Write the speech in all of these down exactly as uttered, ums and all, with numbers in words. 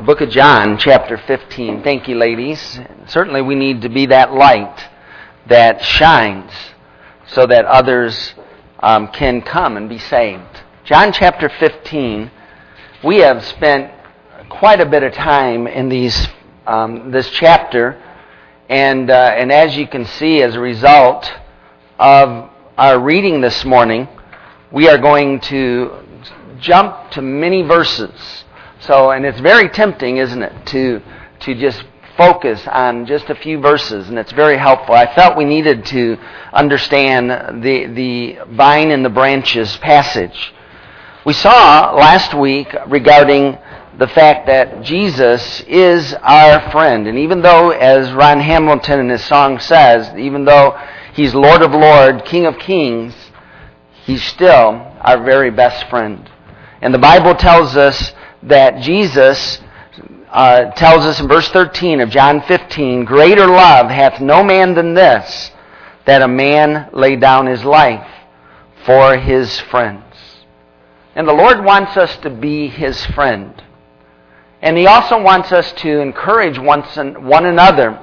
The book of John, chapter fifteen. Thank you, ladies. Certainly we need to be that light that shines so that others um, can come and be saved. John chapter fifteen, we have spent quite a bit of time in these um, this chapter, and, uh, and as you can see, as a result of our reading this morning, we are going to jump to many verses. So, and it's very tempting, isn't it, to to just focus on just a few verses, and it's very helpful. I felt we needed to understand the the vine and the branches passage. We saw last week regarding the fact that Jesus is our friend, and even though, as Ron Hamilton in his song says, even though He's Lord of Lords, King of Kings, He's still our very best friend. And the Bible tells us that Jesus uh, tells us in verse thirteen of John fifteen, "Greater love hath no man than this, that a man lay down his life for his friends." And the Lord wants us to be His friend. And He also wants us to encourage one, one another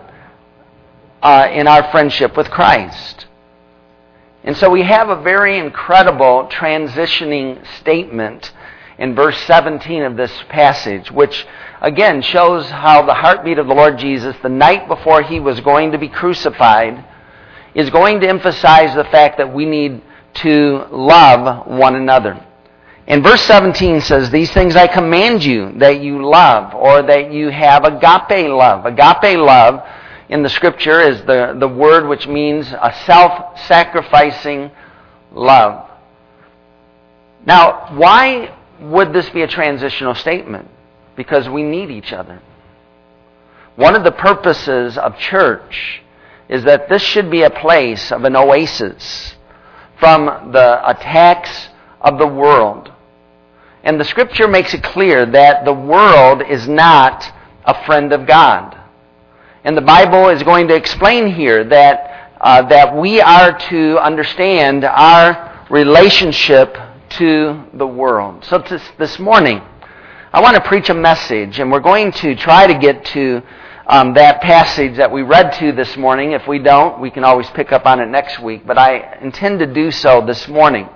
uh, in our friendship with Christ. And so we have a very incredible transitioning statement in verse seventeen of this passage, which again shows how the heartbeat of the Lord Jesus, the night before He was going to be crucified, is going to emphasize the fact that we need to love one another. And verse seventeen says, "These things I command you, that you love," or that you have agape love. Agape love in the Scripture is the, the word which means a self-sacrificing love. Now, why would this be a transitional statement? Because we need each other. One of the purposes of church is that this should be a place of an oasis from the attacks of the world. And the Scripture makes it clear that the world is not a friend of God. And the Bible is going to explain here that uh, that we are to understand our relationship to the world. So this, this morning, I want to preach a message, and we're going to try to get to um, that passage that we read to this morning. If we don't, we can always pick up on it next week, but I intend to do so this morning.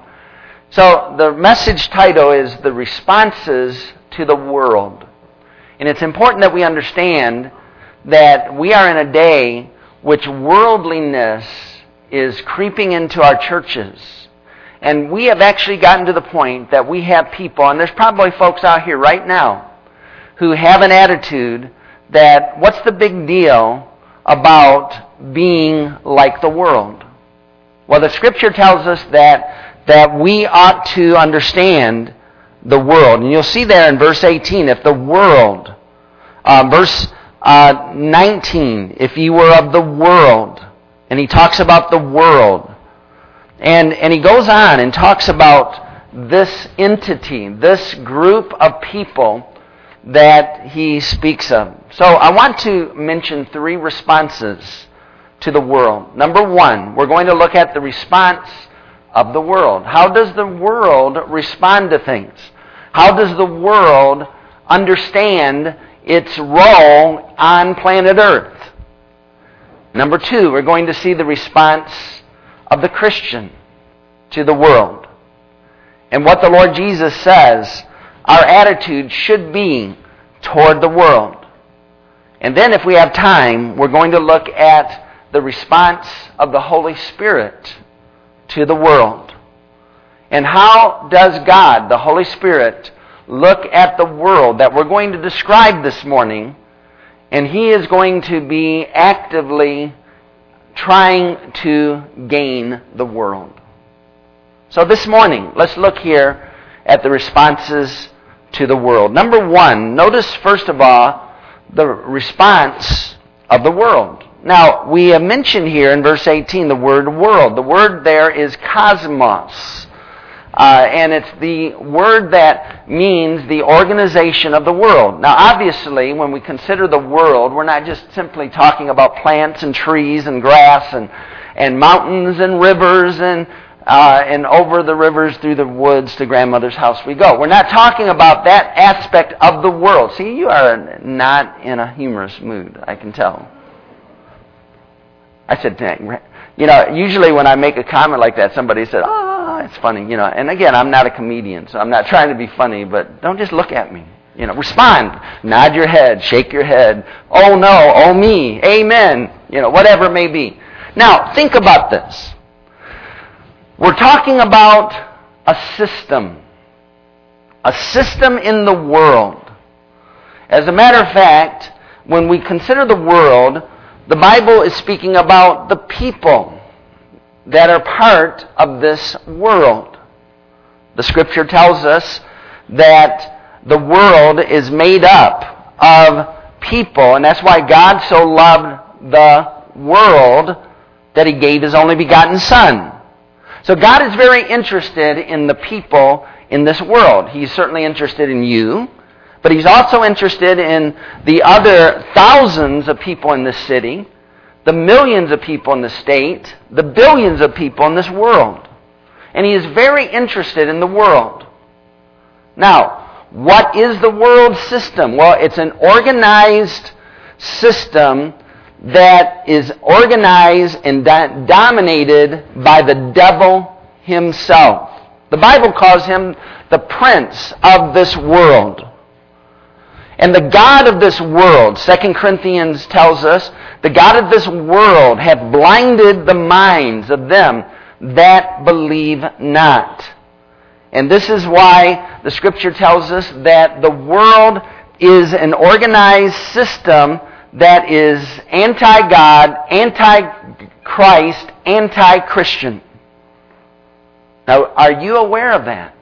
So the message title is "The Responses to the World." And it's important that we understand that we are in a day which worldliness is creeping into our churches. And we have actually gotten to the point that we have people, and there's probably folks out here right now, who have an attitude that what's the big deal about being like the world? Well, the Scripture tells us that, that we ought to understand the world. And you'll see there in verse eighteen, if the world, uh, verse uh, nineteen, if you were of the world, and he talks about the world. And, and he goes on and talks about this entity, this group of people that he speaks of. So I want to mention three responses to the world. Number one, we're going to look at the response of the world. How does the world respond to things? How does the world understand its role on planet Earth? Number two, we're going to see the response of the Christian to the world. And what the Lord Jesus says our attitude should be toward the world. And then if we have time, we're going to look at the response of the Holy Spirit to the world. And how does God, the Holy Spirit, look at the world that we're going to describe this morning, and He is going to be actively trying to gain the world. So this morning, let's look here at the responses to the world. Number one, notice first of all the response of the world. Now, we have mentioned here in verse eighteen the word world. The word there is cosmos. Uh, and it's the word that means the organization of the world. Now, obviously, when we consider the world, we're not just simply talking about plants and trees and grass and, and mountains and rivers and uh, and over the rivers, through the woods, to grandmother's house we go. We're not talking about that aspect of the world. See, you are not in a humorous mood, I can tell. I said, you know, usually when I make a comment like that, somebody said, oh, it's funny, you know. And again, I'm not a comedian, so I'm not trying to be funny, but don't just look at me. You know, respond. Nod your head, shake your head. Oh no, oh me, amen. You know, whatever it may be. Now, think about this. We're talking about a system. A system in the world. As a matter of fact, when we consider the world, the Bible is speaking about the people that are part of this world. The Scripture tells us that the world is made up of people, and that's why God so loved the world that He gave His only begotten Son. So God is very interested in the people in this world. He's certainly interested in you, but He's also interested in the other thousands of people in this city, the millions of people in the state, the billions of people in this world. And He is very interested in the world. Now, what is the world system? Well, it's an organized system that is organized and do- dominated by the devil himself. The Bible calls him the prince of this world. And the God of this world, Second Corinthians tells us, the God of this world hath blinded the minds of them that believe not. And this is why the Scripture tells us that the world is an organized system that is anti-God, anti-Christ, anti-Christian. Now, are you aware of that?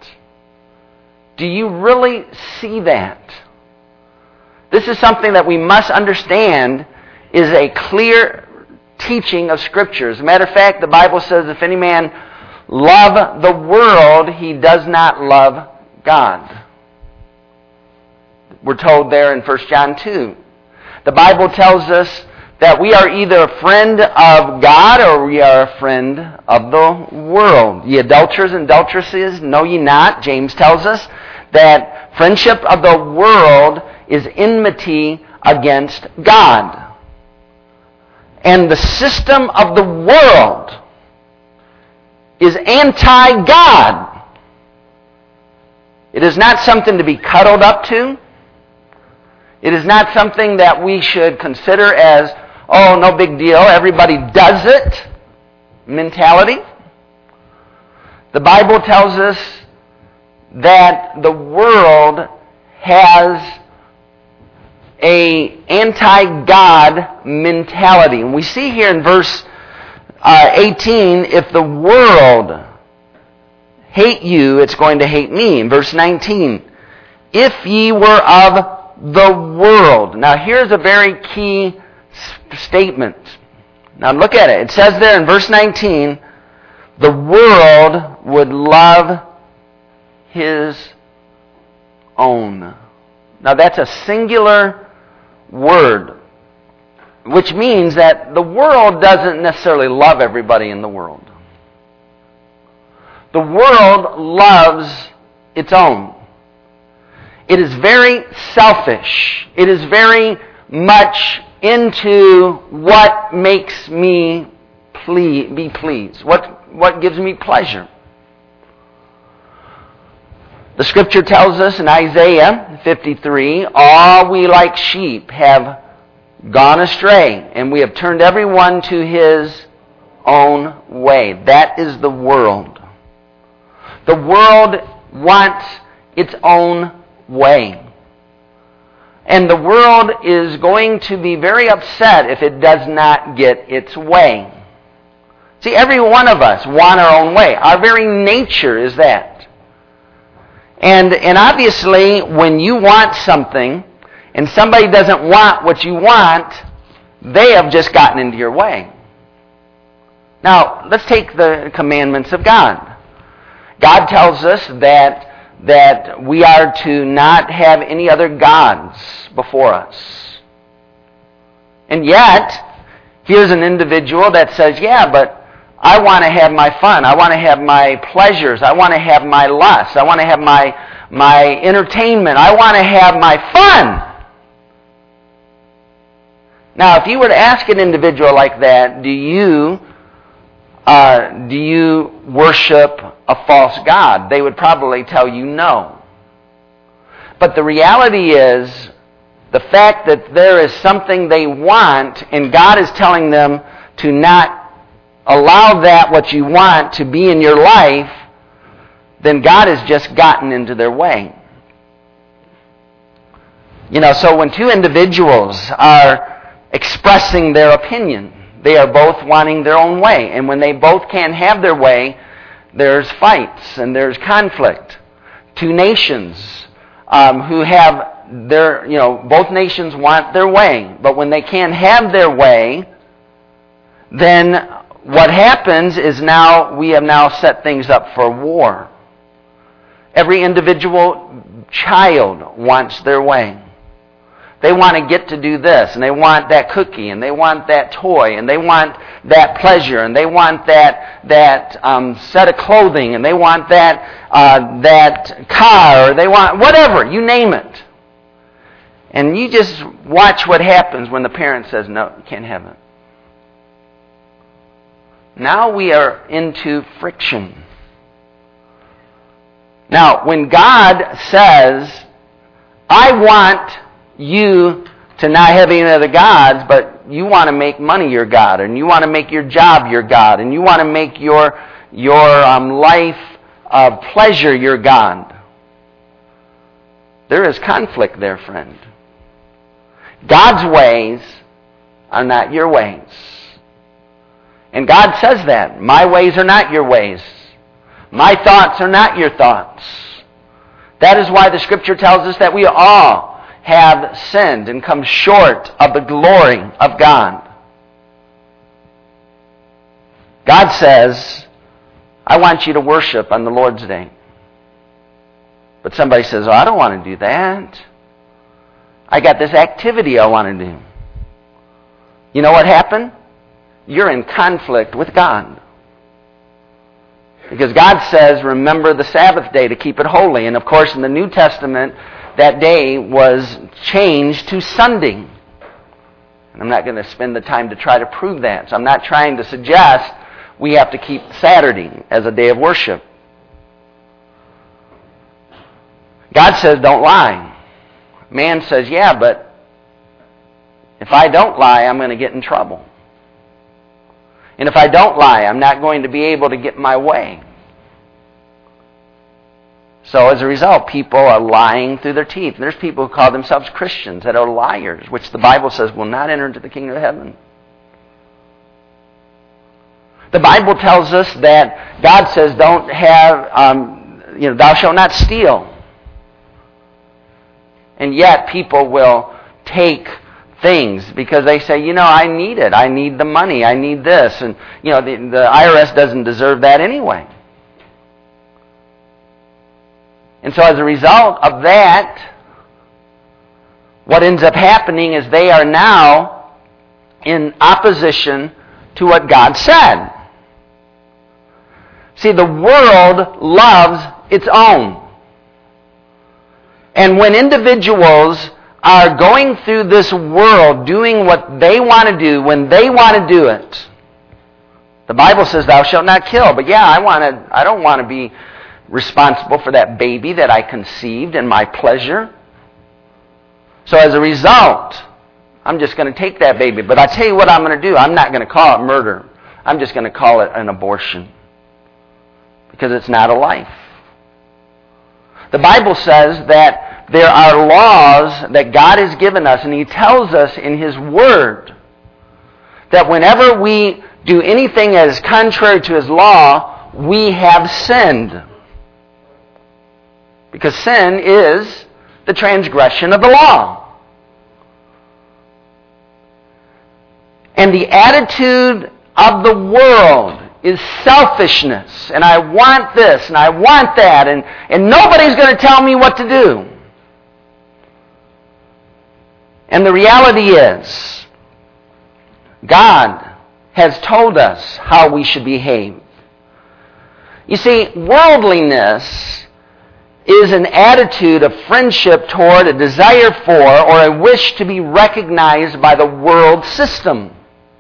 Do you really see that? This is something that we must understand is a clear teaching of Scripture. As a matter of fact, the Bible says if any man love the world, he does not love God. We're told there in First John two. The Bible tells us that we are either a friend of God or we are a friend of the world. Ye adulterers and adulteresses, know ye not, James tells us, that friendship of the world is enmity against God. And the system of the world is anti-God. It is not something to be cuddled up to. It is not something that we should consider as, oh, no big deal, everybody does it mentality. The Bible tells us that the world has a anti-God mentality. And we see here in verse uh, eighteen, if the world hate you, it's going to hate me. In verse nineteen, if ye were of the world. Now here's a very key statement. Now look at it. It says there in verse nineteen, the world would love his own. Now that's a singular word, which means that the world doesn't necessarily love everybody in the world. The world loves its own. It is very selfish. It is very much into what makes me ple- be pleased, what, what gives me pleasure. The Scripture tells us in Isaiah fifty-three, all we like sheep have gone astray, and we have turned everyone to his own way. That is the world. The world wants its own way. And the world is going to be very upset if it does not get its way. See, every one of us want our own way. Our very nature is that. And, and obviously, when you want something, and somebody doesn't want what you want, they have just gotten into your way. Now, let's take the commandments of God. God tells us that that we are to not have any other gods before us. And yet, here's an individual that says, yeah, but I want to have my fun. I want to have my pleasures. I want to have my lusts. I want to have my, my entertainment. I want to have my fun. Now, if you were to ask an individual like that, do you uh, do you worship a false god? They would probably tell you no. But the reality is, the fact that there is something they want, and God is telling them to not allow that what you want to be in your life, then God has just gotten into their way. You know, so when two individuals are expressing their opinion, they are both wanting their own way. And when they both can't have their way, there's fights and there's conflict. Two nations um, who have their, you know, both nations want their way. But when they can't have their way, then what happens is now we have now set things up for war. Every individual child wants their way. They want to get to do this, and they want that cookie, and they want that toy, and they want that pleasure, and they want that that um, set of clothing, and they want that uh, that car, or they want whatever, you name it. And you just watch what happens when the parent says, no, you can't have it. Now we are into friction. Now, when God says, I want you to not have any other gods, but you want to make money your God, and you want to make your job your God, and you want to make your your um, life of pleasure your God. There is conflict there, friend. God's ways are not your ways. And God says that. My ways are not your ways. My thoughts are not your thoughts. That is why the Scripture tells us that we all have sinned and come short of the glory of God. God says, I want you to worship on the Lord's Day. But somebody says, oh, I don't want to do that. I got this activity I want to do. You know what happened? You're in conflict with God. Because God says, remember the Sabbath day to keep it holy. And of course, in the New Testament, that day was changed to Sunday. And I'm not going to spend the time to try to prove that. So I'm not trying to suggest we have to keep Saturday as a day of worship. God says, don't lie. Man says, yeah, but if I don't lie, I'm going to get in trouble. And if I don't lie, I'm not going to be able to get my way. So as a result, people are lying through their teeth. And there's people who call themselves Christians that are liars, which the Bible says will not enter into the kingdom of heaven. The Bible tells us that God says, don't have, um, you know, thou shalt not steal. And yet people will take things because they say, you know, I need it. I need the money. I need this. And, you know, the, the I R S doesn't deserve that anyway. And so as a result of that, what ends up happening is they are now in opposition to what God said. See, the world loves its own. And when individuals are going through this world doing what they want to do when they want to do it, the Bible says, thou shalt not kill. But yeah, I want to, I don't want to be responsible for that baby that I conceived and my pleasure. So as a result, I'm just going to take that baby. But I tell you what I'm going to do. I'm not going to call it murder. I'm just going to call it an abortion. Because it's not a life. The Bible says that there are laws that God has given us, and He tells us in His Word that whenever we do anything that is contrary to His law, we have sinned. Because sin is the transgression of the law. And the attitude of the world is selfishness. And I want this, and I want that, and, and nobody's going to tell me what to do. And the reality is, God has told us how we should behave. You see, worldliness is an attitude of friendship toward, a desire for, or a wish to be recognized by the world system.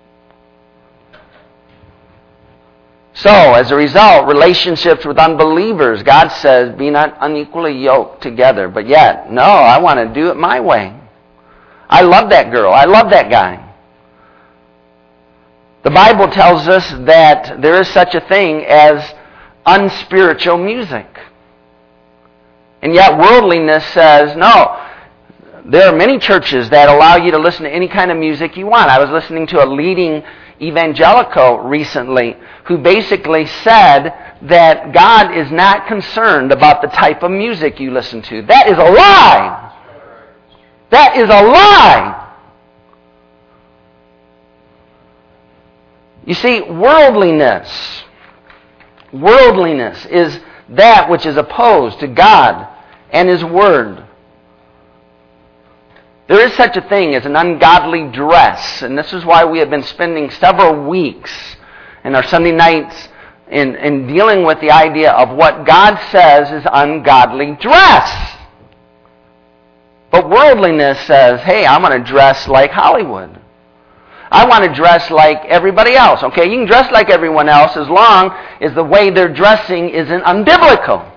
So, as a result, relationships with unbelievers, God says, be not unequally yoked together. But yet, no, I want to do it my way. I love that girl. I love that guy. The Bible tells us that there is such a thing as unspiritual music. And yet worldliness says, no, there are many churches that allow you to listen to any kind of music you want. I was listening to a leading evangelical recently who basically said that God is not concerned about the type of music you listen to. That is a lie. That is a lie. You see, worldliness, worldliness is that which is opposed to God and His Word. There is such a thing as an ungodly dress, and this is why we have been spending several weeks in our Sunday nights in, in dealing with the idea of what God says is ungodly dress. But worldliness says, hey, I'm going to dress like Hollywood. I want to dress like everybody else. Okay, you can dress like everyone else as long as the way they're dressing isn't unbiblical.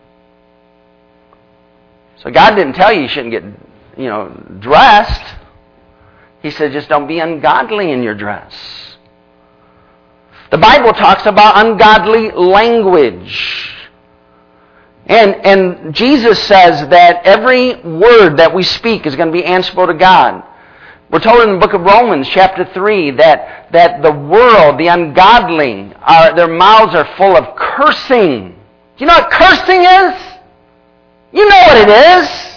So God didn't tell you you shouldn't get, you know, dressed. He said just don't be ungodly in your dress. The Bible talks about ungodly language. And, and Jesus says that every word that we speak is going to be answerable to God. We're told in the book of Romans, chapter three, that, that the world, the ungodly, are, their mouths are full of cursing. Do you know what cursing is? You know what it is.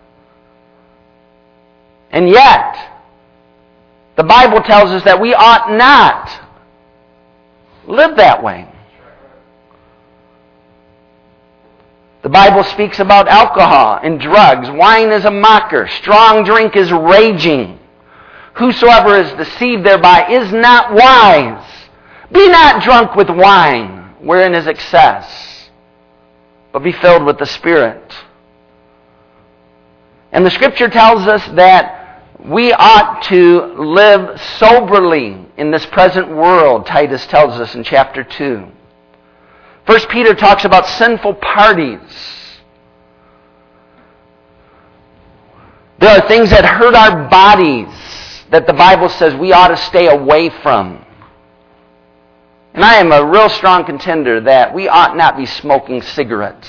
And yet, the Bible tells us that we ought not live that way. The Bible speaks about alcohol and drugs. Wine is a mocker. Strong drink is raging. Whosoever is deceived thereby is not wise. Be not drunk with wine, wherein is excess, but be filled with the Spirit. And the Scripture tells us that we ought to live soberly in this present world, Titus tells us in chapter two. First Peter talks about sinful parties. There are things that hurt our bodies that the Bible says we ought to stay away from. And I am a real strong contender that we ought not be smoking cigarettes.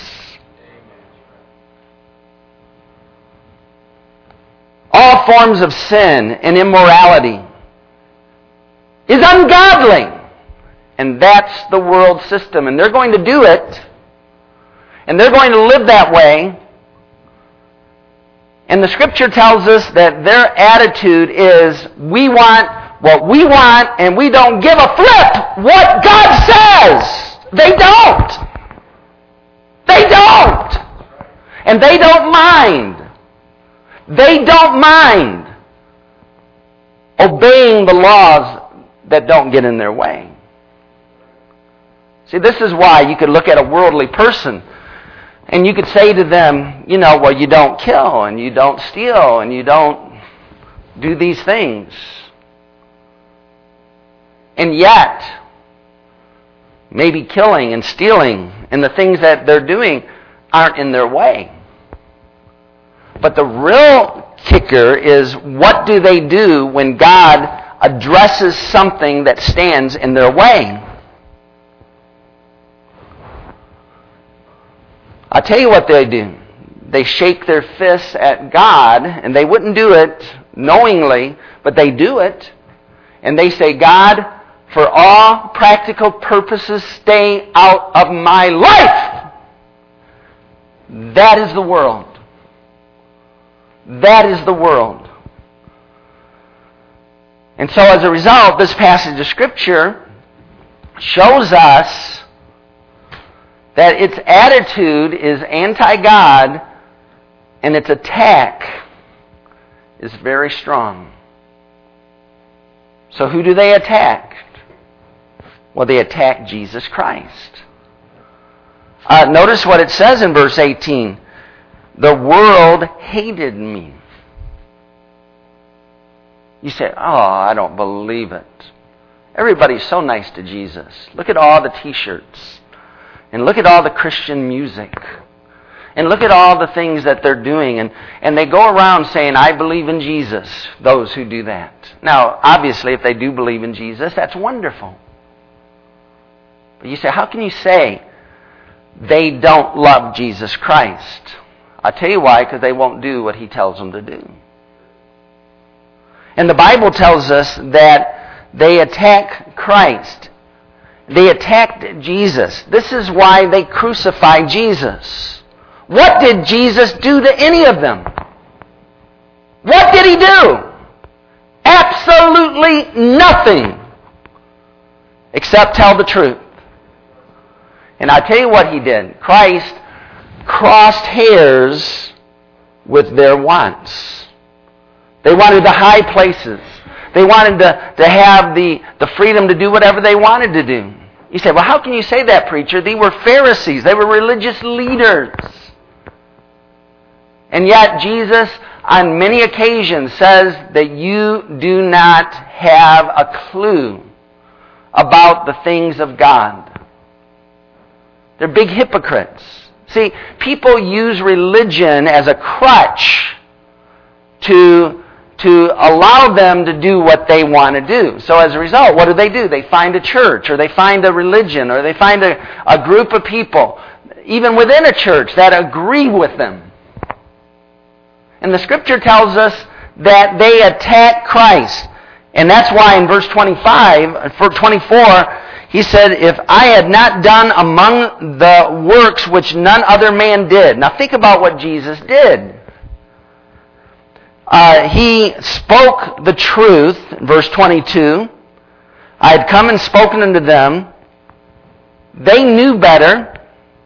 All forms of sin and immorality is ungodly. And that's the world system. And they're going to do it. And they're going to live that way. And the Scripture tells us that their attitude is, we want what we want and we don't give a flip what God says. They don't. They don't. And they don't mind. They don't mind obeying the laws that don't get in their way. See, this is why you could look at a worldly person and you could say to them, you know, well, you don't kill and you don't steal and you don't do these things. And yet, maybe killing and stealing and the things that they're doing aren't in their way. But the real kicker is, what do they do when God addresses something that stands in their way? I'll tell you what they do. They shake their fists at God, and they wouldn't do it knowingly, but they do it. And they say, God, for all practical purposes, stay out of my life. That is the world. That is the world. And so as a result, this passage of Scripture shows us that its attitude is anti-God and its attack is very strong. So who do they attack? Well, they attack Jesus Christ. Uh, notice what it says in verse eighteen. The world hated me. You say, oh, I don't believe it. Everybody's so nice to Jesus. Look at all the t-shirts. And look at all the Christian music. And look at all the things that they're doing. And, and they go around saying, I believe in Jesus, those who do that. Now, obviously, if they do believe in Jesus, that's wonderful. But you say, how can you say they don't love Jesus Christ? I'll tell you why, because they won't do what He tells them to do. And the Bible tells us that they attack Christ. They attacked Jesus. This is why they crucified Jesus. What did Jesus do to any of them? What did He do? Absolutely nothing. Except tell the truth. And I tell you what He did. Christ crossed hairs with their wants. They wanted the high places. They wanted to, to have the, the freedom to do whatever they wanted to do. You say, well, how can you say that, preacher? They were Pharisees. They were religious leaders. And yet Jesus, on many occasions, says that you do not have a clue about the things of God. They're big hypocrites. See, people use religion as a crutch to to allow them to do what they want to do. So as a result, what do they do? They find a church, or they find a religion, or they find a, a group of people, even within a church, that agree with them. And the Scripture tells us that they attack Christ. And that's why in verse twenty-five, for twenty-four, He said, if I had not done among the works which none other man did. Now think about what Jesus did. Uh, he spoke the truth, verse twenty-two. I had come and spoken unto them. They knew better.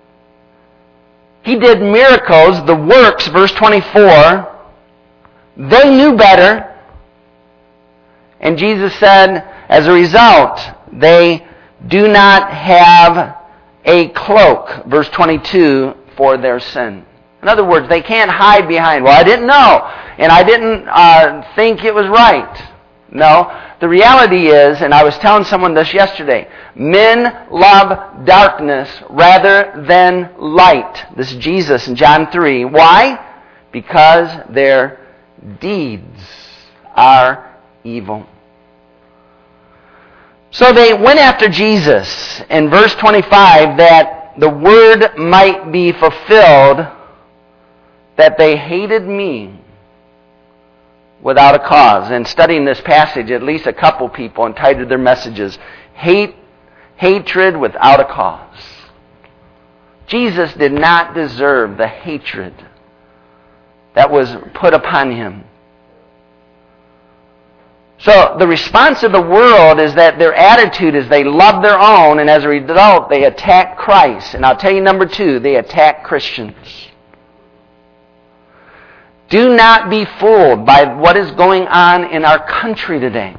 He did miracles, the works, verse twenty-four. They knew better. And Jesus said, as a result, they do not have a cloak, verse twenty-two, for their sin. In other words, they can't hide behind, well, I didn't know, and I didn't uh, think it was right. No, the reality is, and I was telling someone this yesterday, men love darkness rather than light. This is Jesus in John three. Why? Because their deeds are evil. So they went after Jesus in verse twenty-five that the word might be fulfilled that they hated me without a cause. And studying this passage, at least a couple people entitled their messages, Hate, Hatred Without a Cause. Jesus did not deserve the hatred that was put upon Him. So the response of the world is that their attitude is they love their own, and as a result, they attack Christ. And I'll tell you number two, they attack Christians. Do not be fooled by what is going on in our country today.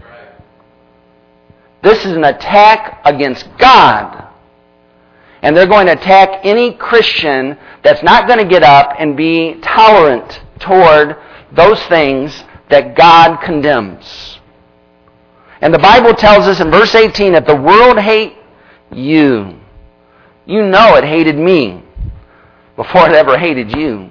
This is an attack against God. And they're going to attack any Christian that's not going to get up and be tolerant toward those things that God condemns. And the Bible tells us in verse eighteen that the world hate you. You know it hated me before it ever hated you.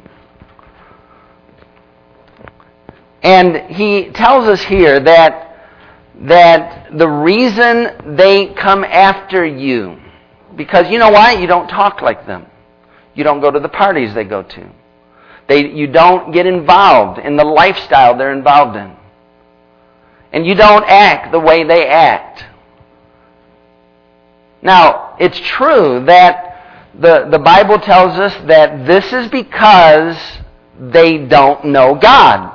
And he tells us here that, that the reason they come after you, because you know why? You don't talk like them. You don't go to the parties they go to. They, you don't get involved in the lifestyle they're involved in. And you don't act the way they act. Now, it's true that the, the Bible tells us that this is because they don't know God.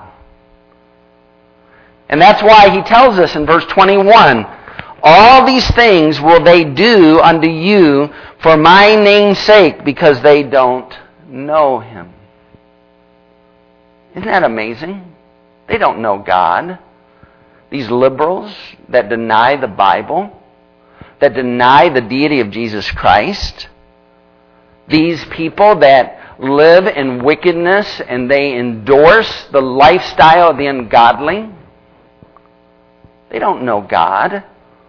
And that's why he tells us in verse twenty-one, all these things will they do unto you for my name's sake, because they don't know Him. Isn't that amazing? They don't know God. These liberals that deny the Bible, that deny the deity of Jesus Christ, these people that live in wickedness and they endorse the lifestyle of the ungodly, they don't know God.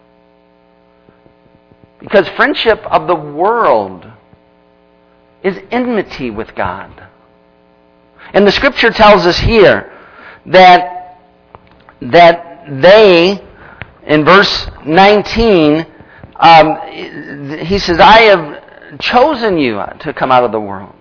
Because friendship of the world is enmity with God. And the Scripture tells us here that, that they, in verse nineteen, um, he says, I have chosen you to come out of the world.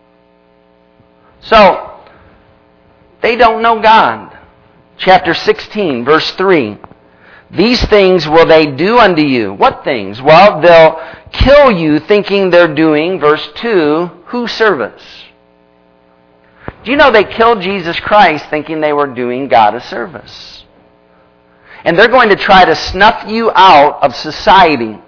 So, they don't know God. Chapter sixteen, verse three. These things will they do unto you. What things? Well, they'll kill you thinking they're doing, verse two, whose service? Do you know they killed Jesus Christ thinking they were doing God a service? And they're going to try to snuff you out of society.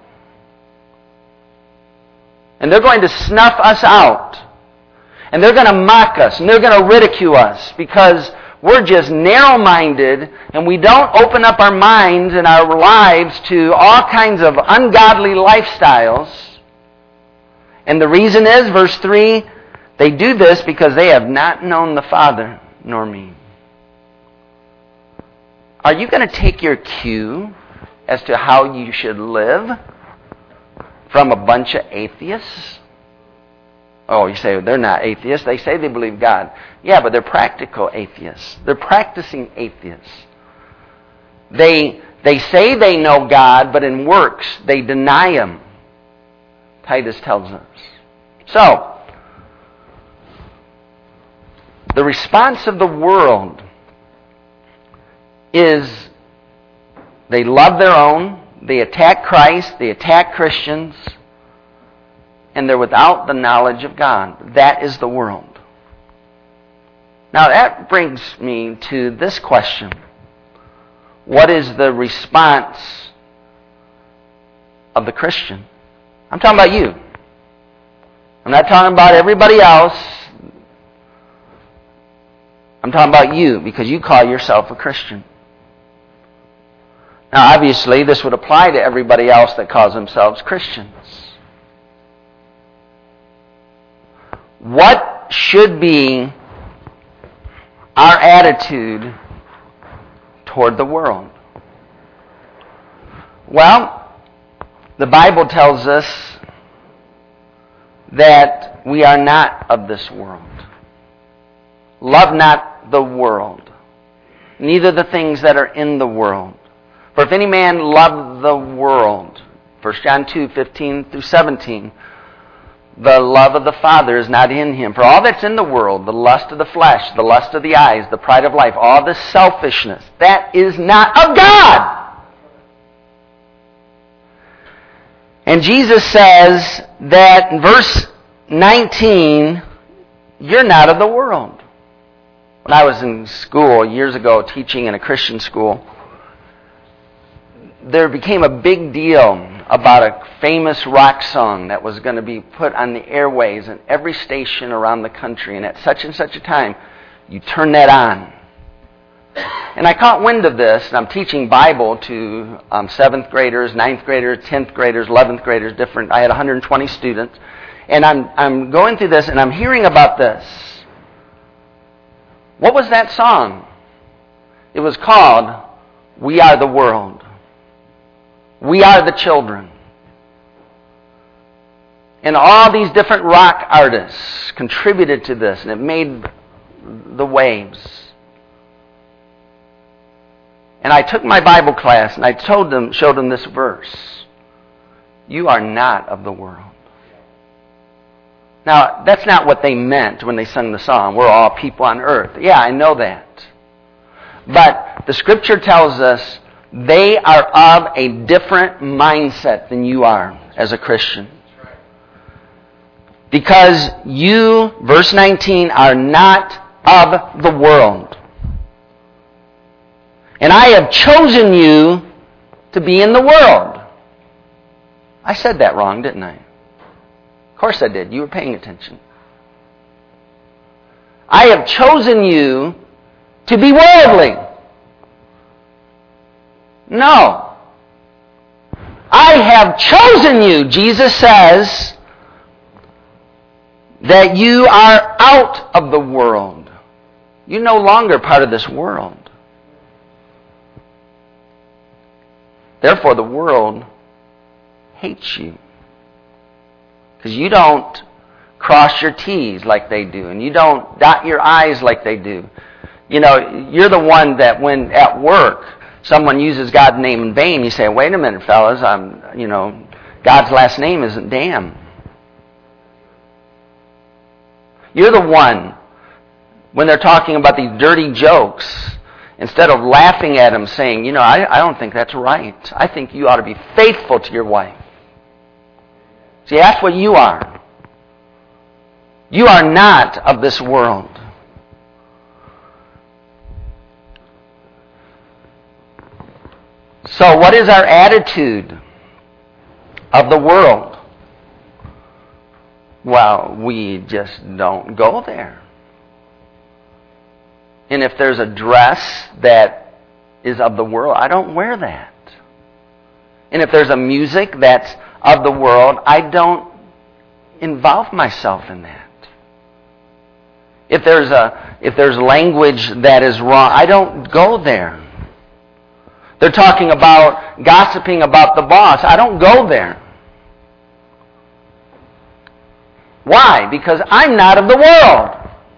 And they're going to snuff us out. And they're going to mock us. And they're going to ridicule us because we're just narrow-minded and we don't open up our minds and our lives to all kinds of ungodly lifestyles. And the reason is, verse three, they do this because they have not known the Father nor me. Are you going to take your cue as to how you should live from a bunch of atheists? Oh, you say, they're not atheists. They say they believe God. Yeah, but they're practical atheists. They're practicing atheists. They, they say they know God, but in works they deny Him. Titus tells us. So, the response of the world is they love their own, they attack Christ, they attack Christians, and they're without the knowledge of God. That is the world. Now that brings me to this question. What is the response of the Christian? I'm talking about you. I'm not talking about everybody else. I'm talking about you because you call yourself a Christian. Now obviously this would apply to everybody else that calls themselves Christians. What should be our attitude toward the world? Well, the Bible tells us that we are not of this world. Love not the world, neither the things that are in the world. For if any man love the world, First John two, fifteen through seventeen, the love of the Father is not in him. For all that's in the world, the lust of the flesh, the lust of the eyes, the pride of life, all this selfishness, that is not of God. And Jesus says that in verse nineteen, you're not of the world. When I was in school years ago teaching in a Christian school, there became a big deal about a famous rock song that was going to be put on the airways in every station around the country. And at such and such a time, you turn that on. And I caught wind of this, and I'm teaching Bible to um, seventh graders, ninth graders, tenth graders, eleventh graders, different. I had one hundred twenty students. And I'm I'm going through this, and I'm hearing about this. What was that song? It was called We Are the World. We Are the Children. And all these different rock artists contributed to this, and it made the waves. And I took my Bible class, and I told them, showed them this verse. You are not of the world. Now, that's not what they meant when they sung the song. We're all people on earth. Yeah, I know that. But the Scripture tells us they are of a different mindset than you are as a Christian. Because you, verse nineteen, are not of the world. And I have chosen you to be in the world. I said that wrong, didn't I? Of course I did. You were paying attention. I have chosen you to be worldly. No. I I have chosen you. Jesus says that you are out of the world. You're no longer part of this world. Therefore, the world hates you. Because you don't cross your T's like they do, and you don't dot your I's like they do. You know, you're the one that when at work someone uses God's name in vain, you say, wait a minute, fellas, I'm, you know, God's last name isn't damn. You're the one, when they're talking about these dirty jokes, instead of laughing at them, saying, you know, I, I don't think that's right. I think you ought to be faithful to your wife. See, that's what you are. You are not of this world. So what is our attitude of the world? Well, we just don't go there. And if there's a dress that is of the world, I don't wear that. And if there's a music that's of the world, I don't involve myself in that. If there's a if there's language that is wrong, I don't go there. They're talking about gossiping about the boss. I don't go there. Why? Because I'm not of the world.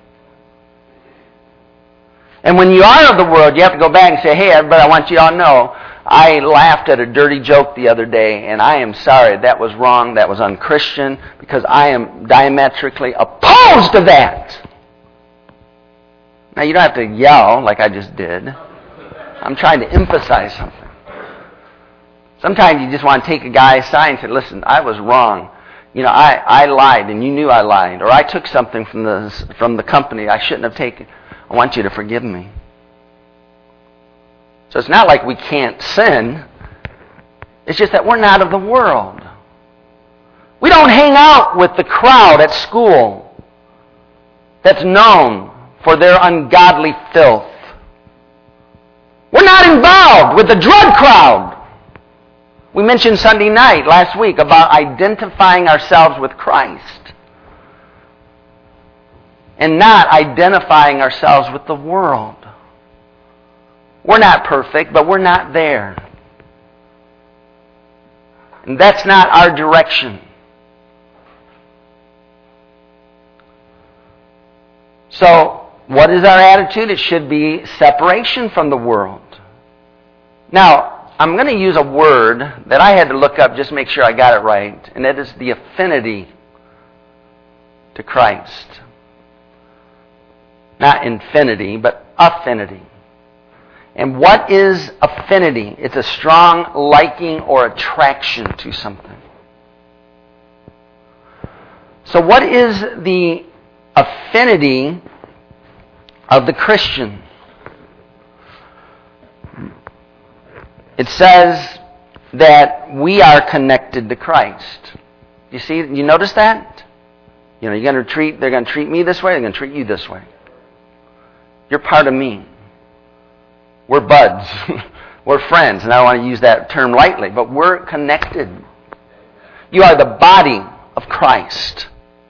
And when you are of the world, you have to go back and say, hey, everybody, I want you all to know, I laughed at a dirty joke the other day, and I am sorry. That was wrong. That was unchristian, because I am diametrically opposed to that. Now, you don't have to yell like I just did. I'm trying to emphasize something. Sometimes you just want to take a guy aside and say, listen, I was wrong. You know, I, I lied, and you knew I lied. Or I took something from the, from the company I shouldn't have taken. I want you to forgive me. So it's not like we can't sin. It's just that we're not of the world. We don't hang out with the crowd at school that's known for their ungodly filth. We're not involved with the drug crowd. We mentioned Sunday night last week about identifying ourselves with Christ and not identifying ourselves with the world. We're not perfect, but we're not there. And that's not our direction. So, what is our attitude? It should be separation from the world. Now, I'm going to use a word that I had to look up just to make sure I got it right, and that is the affinity to Christ. Not infinity, but affinity. And what is affinity? It's a strong liking or attraction to something. So what is the affinity of the Christian? It says that we are connected to Christ. You see, you notice that? You know, you're going to treat, they're going to treat me this way, they're going to treat you this way. You're part of me. We're buds. We're friends. And I don't want to use that term lightly, but we're connected. You are the body of Christ.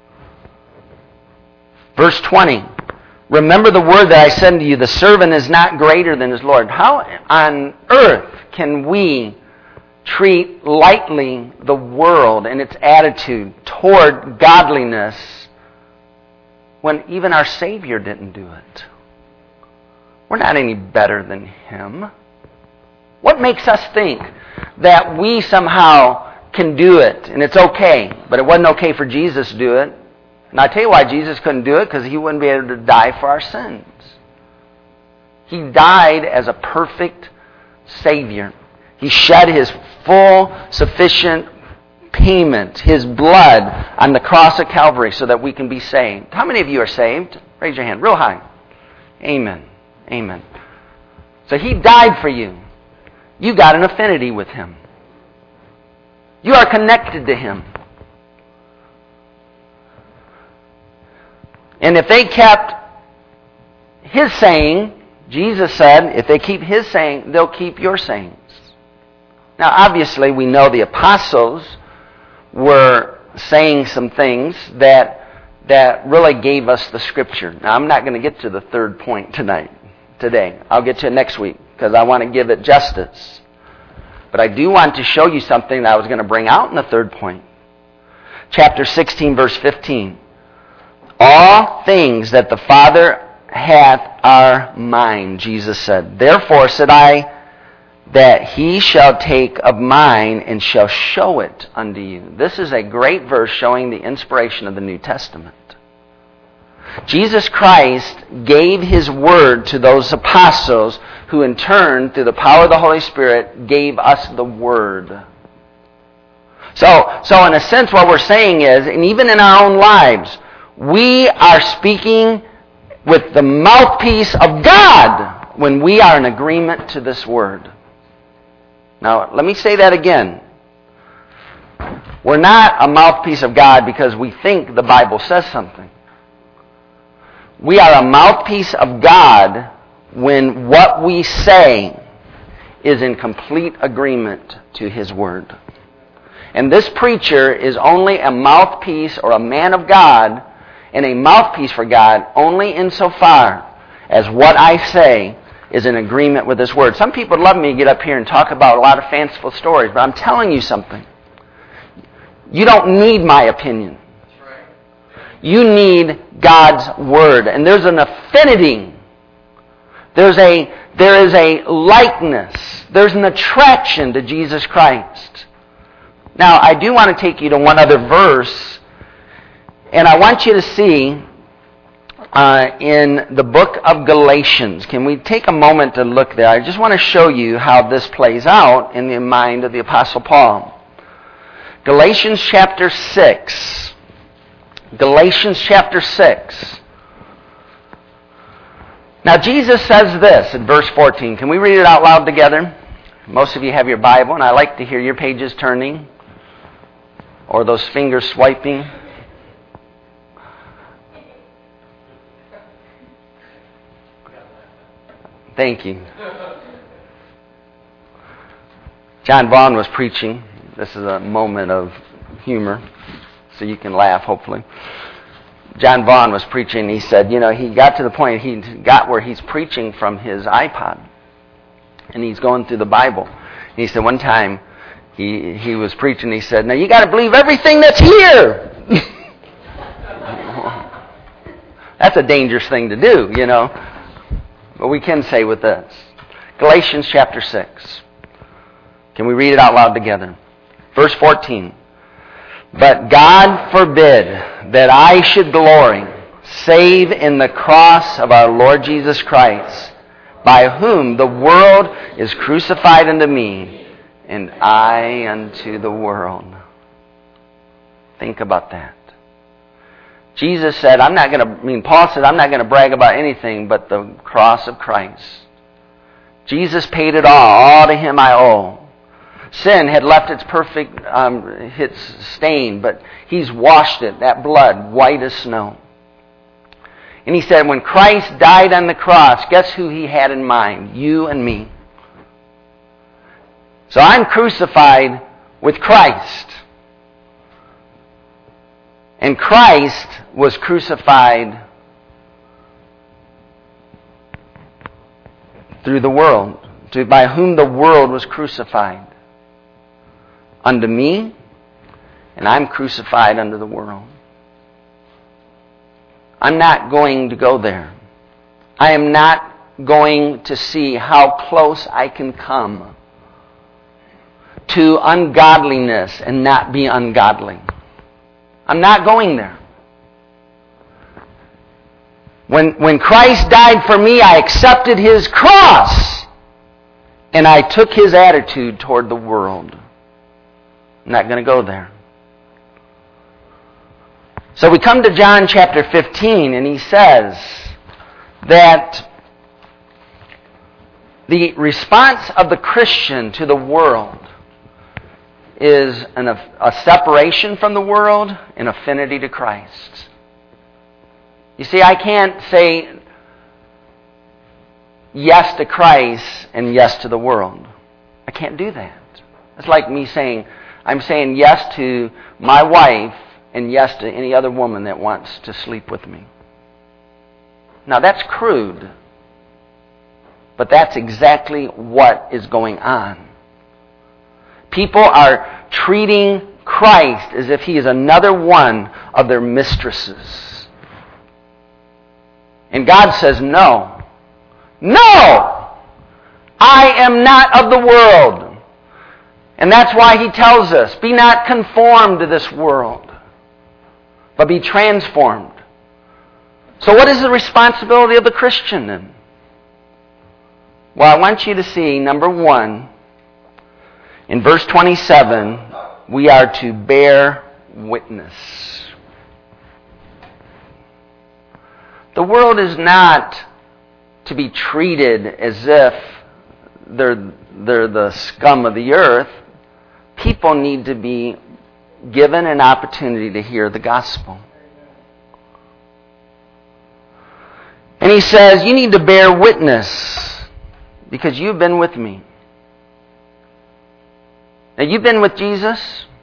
Verse twenty. Remember the word that I said to you, the servant is not greater than his Lord. How on earth can we treat lightly the world and its attitude toward godliness when even our Savior didn't do it? We're not any better than Him. What makes us think that we somehow can do it and it's okay, but it wasn't okay for Jesus to do it? And I tell you why Jesus couldn't do it, because He wouldn't be able to die for our sins. He died as a perfect Savior. He shed His full, sufficient payment, His blood on the cross of Calvary so that we can be saved. How many of you are saved? Raise your hand real high. Amen. Amen. So He died for you. You got an affinity with Him. You are connected to Him. And if they kept His saying, Jesus said, if they keep His saying, they'll keep your sayings. Now, obviously, we know the apostles were saying some things that that really gave us the Scripture. Now, I'm not going to get to the third point tonight, today. I'll get to it next week because I want to give it justice. But I do want to show you something that I was going to bring out in the third point. Chapter sixteen, verse fifteen. All things that the Father hath are mine, Jesus said. Therefore said I, that he shall take of mine and shall show it unto you. This is a great verse showing the inspiration of the New Testament. Jesus Christ gave his word to those apostles who in turn, through the power of the Holy Spirit, gave us the word. So, so in a sense what we're saying is, and even in our own lives, we are speaking with the mouthpiece of God when we are in agreement to this word. Now, let me say that again. We're not a mouthpiece of God because we think the Bible says something. We are a mouthpiece of God when what we say is in complete agreement to His Word. And this preacher is only a mouthpiece or a man of God and a mouthpiece for God only insofar as what I say is in agreement with this word. Some people would love me to get up here and talk about a lot of fanciful stories, but I'm telling you something. You don't need my opinion. You need God's word. And there's an affinity. There's a, there is a likeness. There's an attraction to Jesus Christ. Now, I do want to take you to one other verse, and I want you to see Uh, in the book of Galatians. Can we take a moment to look there? I just want to show you how this plays out in the mind of the Apostle Paul. Galatians chapter six. Galatians chapter six. Now Jesus says this in verse fourteen. Can we read it out loud together? Most of you have your Bible, and I like to hear your pages turning or those fingers swiping. Thank you. John Vaughn was preaching. This is a moment of humor, so you can laugh, hopefully. John Vaughn was preaching. He said, you know, he got to the point, he got where he's preaching from his iPod, and he's going through the Bible. And he said one time, he, he was preaching, he said, now you got to believe everything that's here. That's a dangerous thing to do, you know. But we can say with this. Galatians chapter six. Can we read it out loud together? Verse fourteen. But God forbid that I should glory, save in the cross of our Lord Jesus Christ, by whom the world is crucified unto me, and I unto the world. Think about that. Jesus said, I'm not going to, I mean, Paul said, I'm not going to brag about anything but the cross of Christ. Jesus paid it all. All to Him I owe. Sin had left its perfect, um, its stain, but He's washed it, that blood, white as snow. And He said, when Christ died on the cross, guess who He had in mind? You and me. So I'm crucified with Christ. And Christ was crucified through the world, to, by whom the world was crucified. Unto me, and I'm crucified unto the world. I'm not going to go there. I am not going to see how close I can come to ungodliness and not be ungodly. I'm not going there. When, when Christ died for me, I accepted His cross and I took His attitude toward the world. I'm not going to go there. So we come to John chapter fifteen, and he says that the response of the Christian to the world is an, a separation from the world and affinity to Christ. You see, I can't say yes to Christ and yes to the world. I can't do that. It's like me saying, I'm saying yes to my wife and yes to any other woman that wants to sleep with me. Now that's crude, but that's exactly what is going on. People are treating Christ as if He is another one of their mistresses. And God says, no. No! I am not of the world. And that's why He tells us, be not conformed to this world, but be transformed. So what is the responsibility of the Christian then? Well, I want you to see, number one, in verse twenty-seven, we are to bear witness. The world is not to be treated as if they're, they're the scum of the earth. People need to be given an opportunity to hear the gospel. And he says, you need to bear witness because you've been with me. Now, you've been with Jesus.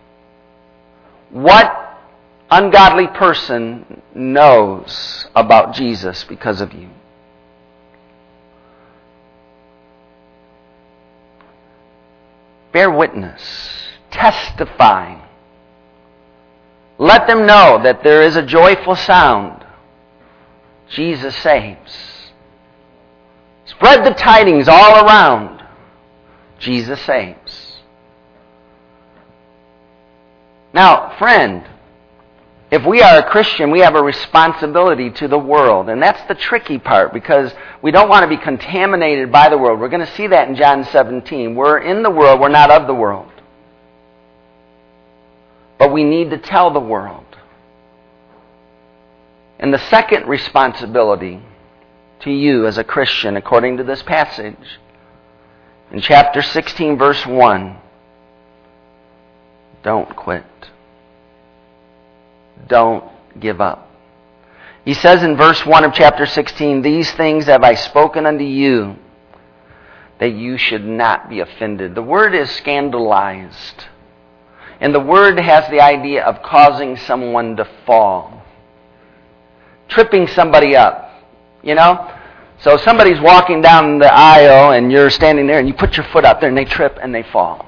What ungodly person knows about Jesus because of you? Bear witness. Testify. Let them know that there is a joyful sound. Jesus saves. Spread the tidings all around. Jesus saves. Now, friend, if we are a Christian, we have a responsibility to the world. And that's the tricky part because we don't want to be contaminated by the world. We're going to see that in John seventeen. We're in the world, we're not of the world. But we need to tell the world. And the second responsibility to you as a Christian, according to this passage, in chapter sixteen, verse one, don't quit. Don't give up. He says in verse one of chapter sixteen, these things have I spoken unto you, that you should not be offended. The word is scandalized. And the word has the idea of causing someone to fall. Tripping somebody up. You know? So somebody's walking down the aisle and you're standing there and you put your foot up there and they trip and they fall.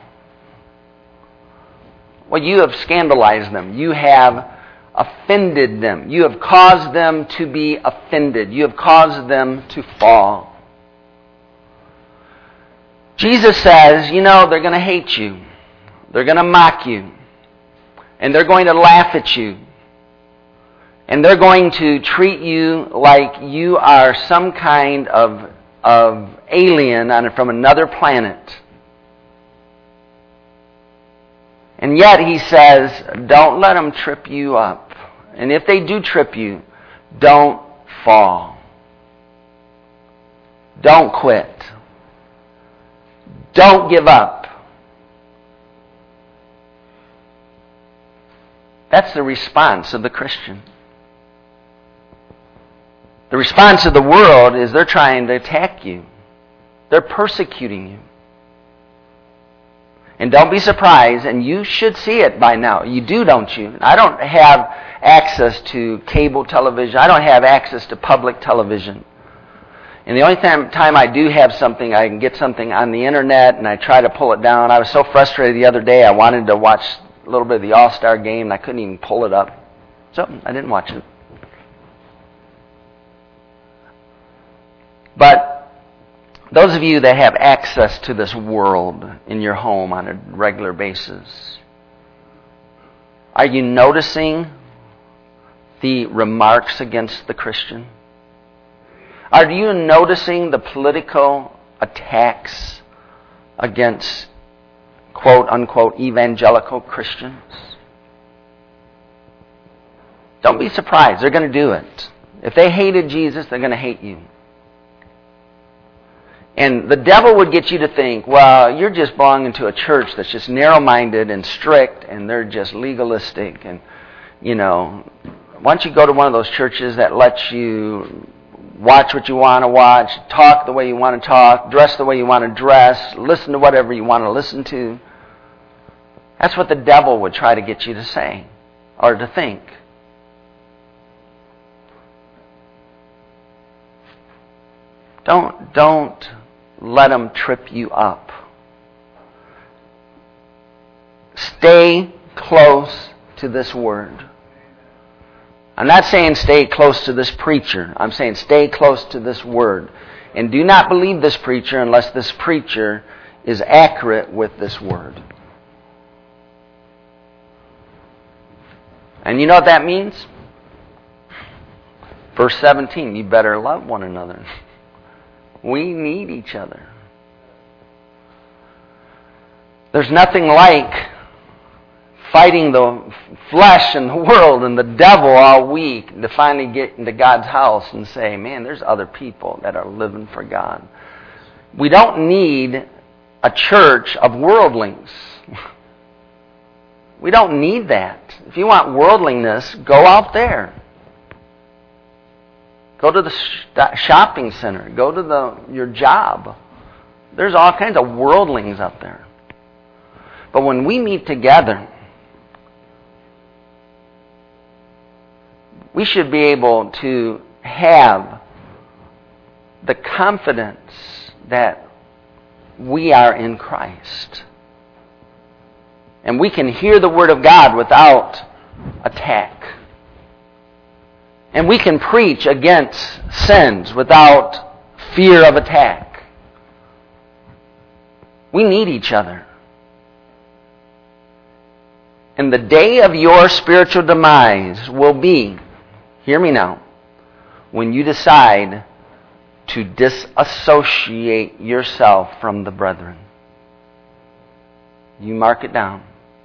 Well, you have scandalized them. You have offended them. You have caused them to be offended. You have caused them to fall. Jesus says, you know, they're going to hate you. They're going to mock you. And they're going to laugh at you. And they're going to treat you like you are some kind of, of alien on, from another planet. And yet he says, don't let them trip you up. And if they do trip you, don't fall. Don't quit. Don't give up. That's the response of the Christian. The response of the world is they're trying to attack you. They're persecuting you. And don't be surprised, and you should see it by now. You do, don't you? I don't have access to cable television. I don't have access to public television. And the only time, time I do have something, I can get something on the internet, and I try to pull it down. I was so frustrated the other day, I wanted to watch a little bit of the All-Star game, and I couldn't even pull it up. So I didn't watch it. But those of you that have access to this world in your home on a regular basis, are you noticing the remarks against the Christian? Are you noticing the political attacks against quote-unquote evangelical Christians? Don't be surprised. They're going to do it. If they hated Jesus, they're going to hate you. And the devil would get you to think, well, you're just belonging to a church that's just narrow-minded and strict, and they're just legalistic. And, you know, why don't you go to one of those churches that lets you watch what you want to watch, talk the way you want to talk, dress the way you want to dress, listen to whatever you want to listen to. That's what the devil would try to get you to say or to think. Don't, don't let him trip you up. Stay close to this word. I'm not saying stay close to this preacher. I'm saying stay close to this word. And do not believe this preacher unless this preacher is accurate with this word. And you know what that means? Verse seventeen, you better love one another. We need each other. There's nothing like fighting the flesh and the world and the devil all week to finally get into God's house and say, man, there's other people that are living for God. We don't need a church of worldlings. We don't need that. If you want worldliness, go out there. Go to the shopping center. Go to the your job. There's all kinds of worldlings out there. But when we meet together, we should be able to have the confidence that we are in Christ. And we can hear the Word of God without attack. And we can preach against sins without fear of attack. We need each other. And the day of your spiritual demise will be, hear me now, when you decide to disassociate yourself from the brethren. You mark it down.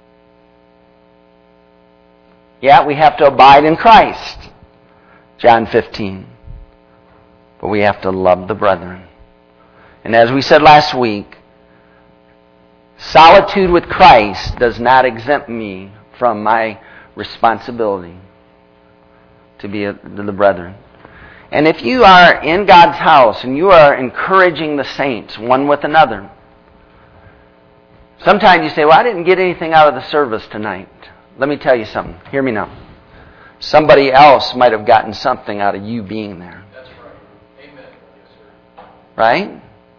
Yeah, we have to abide in Christ. John fifteen. But we have to love the brethren. And as we said last week, solitude with Christ does not exempt me from my responsibility to be a, to the brethren. And if you are in God's house and you are encouraging the saints one with another, sometimes you say, well, I didn't get anything out of the service tonight. Let me tell you something. Hear me now. Somebody else might have gotten something out of you being there. That's right. Amen. Yes, sir. Right?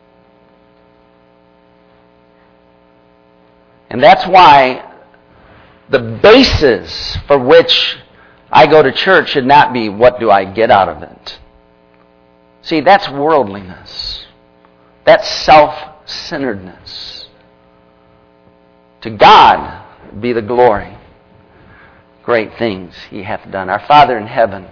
And that's why the basis for which I go to church should not be what do I get out of it. See, that's worldliness. That's self-centeredness. To God be the glory. Great things He hath done. Our Father in heaven,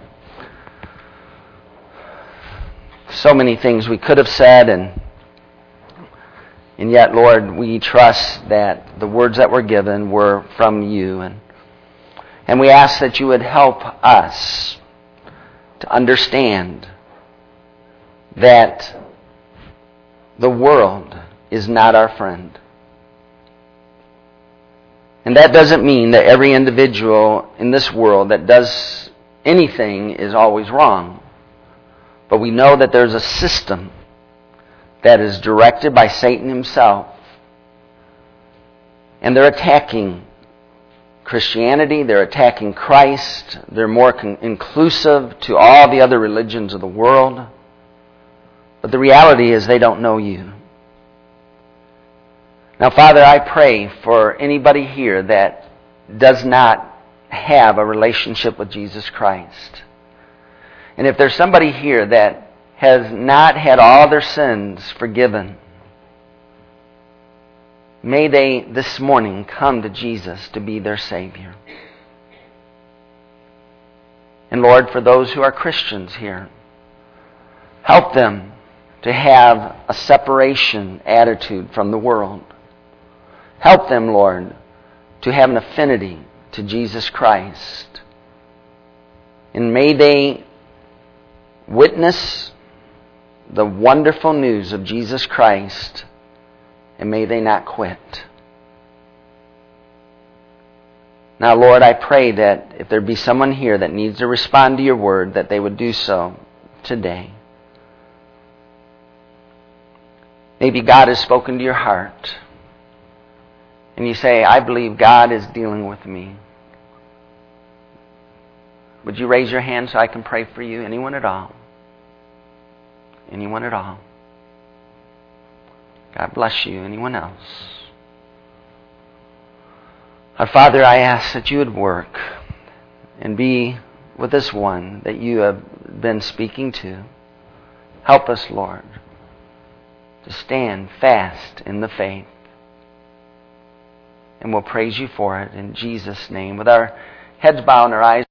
so many things we could have said, and and yet, Lord, we trust that the words that were given were from You, and and we ask that You would help us to understand that the world is not our friend. And that doesn't mean that every individual in this world that does anything is always wrong. But we know that there's a system that is directed by Satan himself. And they're attacking Christianity, they're attacking Christ, they're more con- inclusive to all the other religions of the world. But the reality is they don't know You. Now, Father, I pray for anybody here that does not have a relationship with Jesus Christ. And if there's somebody here that has not had all their sins forgiven, may they this morning come to Jesus to be their Savior. And Lord, for those who are Christians here, help them to have a separation attitude from the world. Help them, Lord, to have an affinity to Jesus Christ. And may they witness the wonderful news of Jesus Christ, and may they not quit. Now, Lord, I pray that if there be someone here that needs to respond to Your word, that they would do so today. Maybe God has spoken to your heart. and you say, I believe God is dealing with me, would you raise your hand so I can pray for you? Anyone at all? Anyone at all? God bless you. Anyone else? Our Father, I ask that you would work and be with this one that you have been speaking to. Help us, Lord, to stand fast in the faith. And we'll praise you for it in Jesus' name. With our heads bowed and our eyes